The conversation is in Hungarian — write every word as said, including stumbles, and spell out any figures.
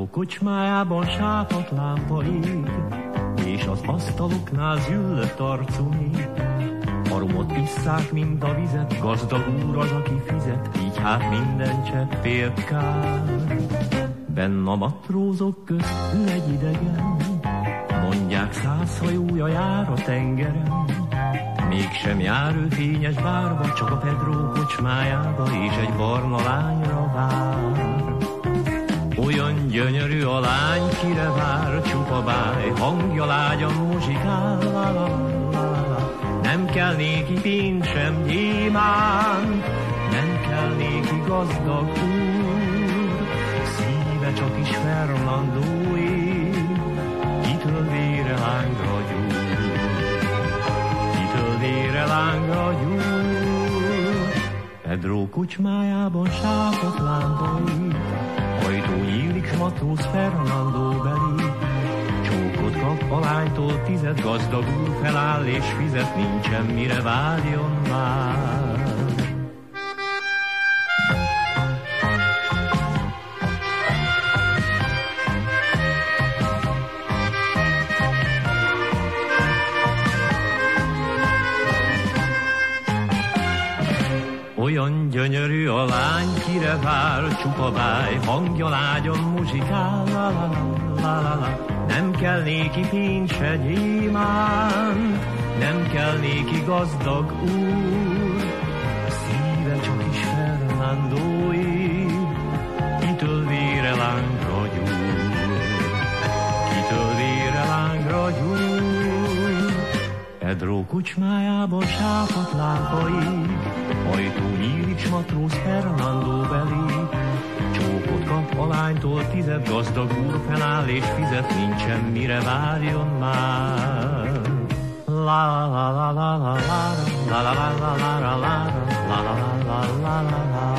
Pedro kocsmájában sápadt lámpa ég, és az asztaloknál züllött arcú nép. A romot isszák, mint a vizet, gazdag úr az, aki fizet, így hát minden cseppért kár. Benn a matrózok közt ül egy idegen, mondják száz hajója jár a tengeren. Mégsem jár ő fényes bárba, csak a Pedro kocsmájába, és egy barna lányra vár. Olyan gyönyörű a lány, kire vár, csupa báj, hangja lágyan muzsikál, la, la, la, la. Nem kell néki pénz sem gyémánt, nem kell néki gazdag úr, szíve csak is Fernandóé, kitől vére lángra gyúr, kitől vére lángra gyúr. Pedro kocsmájában sápadt lámpa ég, ajtó nyílik, s matróz Fernandó belé. Csókot kap a lánytól tized, gazdag úr feláll és fizet, nincsen mire várjon már. Olyan gyönyörű a lány, kire vár, csupa báj, hangja lágyan muzsikál, la, la, la, la, la. Nem kell néki pénz se gyémánt, nem kell néki gazdag úr, szíve csak is Fernandóé, kitől vére lángra gyúr, kitől vére lángra gyúr. Pedro kocsmájában sápadt lámpa ég, ajtó nyílik, s matróz Fernandó belé. Csókot kap a lánytól tized, gazdag úr feláll és fizet, nincsen mire várjon már. La la la la la la la la la la la la la la la la la la la.